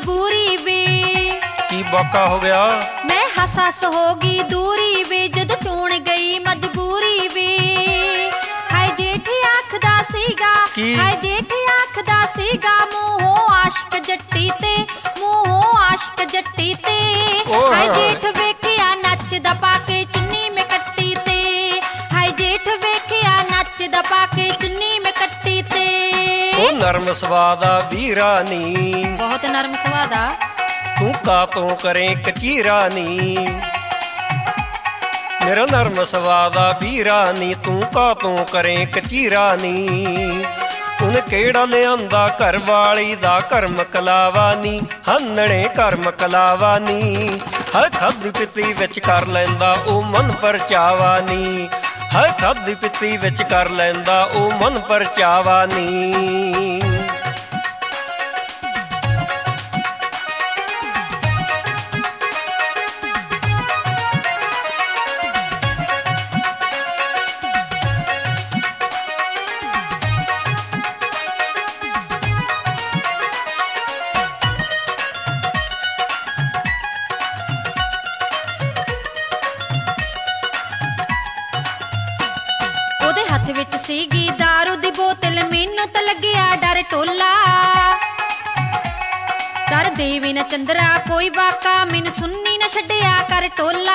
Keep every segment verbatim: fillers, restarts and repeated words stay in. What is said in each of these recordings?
मजबूरी वे। की बाका हो गया? मैं हस हस होगी दूरी वे, जद चोण गई मजबूरी वे। हाय जेठ आखदा सीगा, हाय जेठ आखदा सीगा, मूहों आशिक जट्टी ते, मूहों आशिक जट्टी ते। हाय जेठ वेखिया नचदा पाके चुन्नी में कट्टी ते, हाय जेठ वेखिया नचदा पाके चुन्नी में कट्टी ते। ओ नरम सवादा वीरा नी, बहुत नरम सवादा। तू कातों करे कचीरा नी, मेरा नरम सवादा वीरा नी, तू कातों करे कचीरा नी। उन केड़ा लियांदा घर वाली दा घर मकलावा नी, हन्नणे घर मकलावा नी। हर खादी पीती विच कर लैंदा ओ मन परचावा नी, हर खादी पीती विच कर लैंदा ओ मन परचावा नी। हथ विच सीगी दारू दी बोतल, मैनू तो लग्या डर टोला। कर देवी न चंद्रा कोई वाका, मैनू सुन्नी न छड्डिया कर टोला।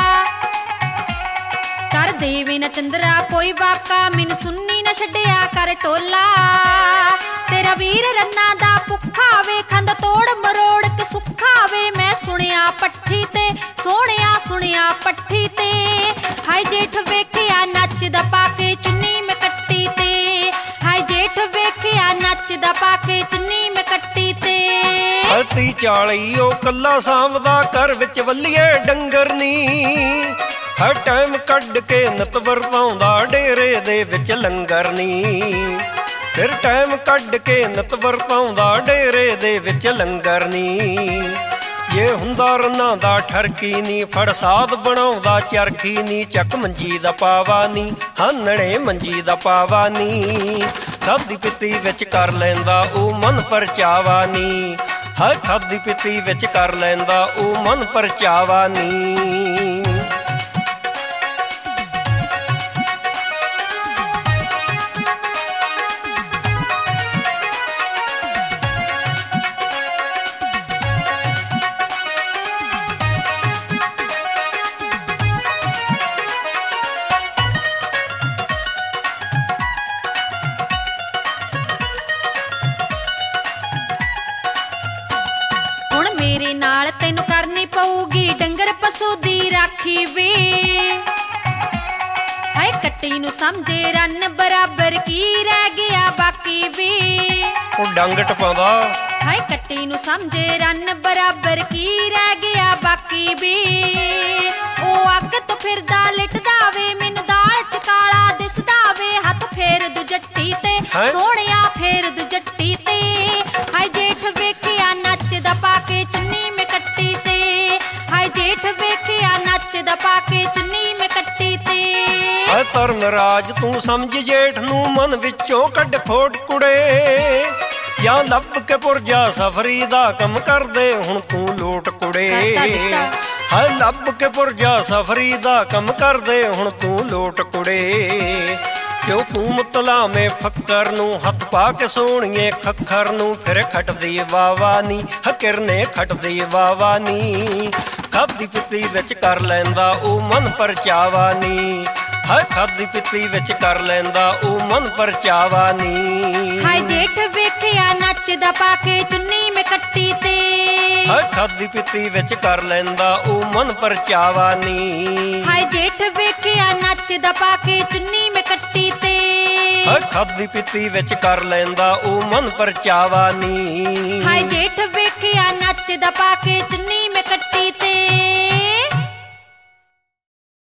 कर देवी न चंद्रा कोई वाका, मैनू सुन्नी न छड्डिया कर टोला। तेरा वीर रन्ना दा भुखा वे, खंद तोड़ मरोड़ के सुखा वे। मैं सुनिया पट्ठी ते, सोहणिया सुनिया पट्ठी ते। हाय जेठ वेखिया नचदा पाके चुन्नी में कट्टी ते, हाय जेठ वेखिया नचदा पाके चुन्नी में कट्टी ते। हल्ती चाली ओ कल्ला सांवदा घर विच वल्लीए डंगर नी, हर टाइम कड्ड के नत वरताउंदा डेरे दे विच लंगर नी। फिर टाइम कड्ड के नत वरताउंदा डेरे दे विच लंगर नी। जे हुंदा रन्ना दा ठरकी नी, फड़ साध बनाउंदा चरखी नी। चक मंजी दा पावा नी, हानणे मंजी दा पावा नी। खादी पीती विच कर लैंदा ओ मन परचावा नी, हर खादी पीती विच कर लैंदा ओ मन परचावा नी। मेरे नाल तैनू करनी पऊगी डंगर पशु दी राखी वे। हाय कट्टी नू समझे रन बराबर, की रह गया बाकी वे। ओ डंग टपाउंदा, हाय कट्टी नू समझे रन बराबर, की रह गया बाकी वे। ओ अग तो फिरदा लिटदा वे, मैनू दाल च काला दिसदा वे। हथ फेर दू जट्टी ते, सोहणिया फेर दू जट्टी ते। हाय जेठ वेखिया नचदा पाके चुन्नी में कट्टी ते, हाय जेठ वेखिया नचदा पाके चुन्नी में कट्टी ते। हाय धर्मराज तू समझ जेठ नू मन विचों कड्ड फोड़ कुड़े। ਜਾਂ ਲੱਭ ਕੇ ਪੁਰਜਾ ਸਫਰੀ ਦਾ ਕੰਮ ਕਰਦੇ ਹੁਣ ਤੂੰ ਲੋਟ ਕੁੜੇ। ਹਾਏ ਲੱਭ ਕੇ ਪੁਰਜਾ ਸਫਰੀ ਦਾ ਕੰਮ ਕਰਦੇ ਹੁਣ ਤੂੰ ਲੋਟ ਕੁੜੇ। ਕਿਉਂ ਤੂੰ ਮੁਤਲਾਵੇਂ ਫੱਕਰ ਨੂੰ ਹੱਥ ਪਾ ਕੇ ਸੋਹਣੀਏ ਖੱਖਰ ਨੂੰ। ਫਿਰ ਖਟਦੀ ਵਾਵਾ ਨੀ ਹਕਿਰਨੇ ਖਟਦੀ ਵਾਵਾ ਨੀ। ਖਾਦੀ ਪੀਤੀ ਵਿੱਚ ਕਰ ਲੈਂਦਾ ਉਹ ਮਨ ਪਰਚਾਵਾ ਨੀ। हाय खादी पीती विच कर लैंदा ओ मन परचावा नी। हाय जेठ वेखिया नचदा पाके चुन्नी में कट्टी ते। हाय खादी पीती विच कर लैंदा ओ मन परचावा नी। हाय जेठ वेखिया नचदा पाके चुन्नी में कट्टी ते। हाय खादी पीती विच कर लैंदा ओ मन परचावा नी। हाय जेठ वेखिया नचदा पाके चुन्नी में कट्टी ते।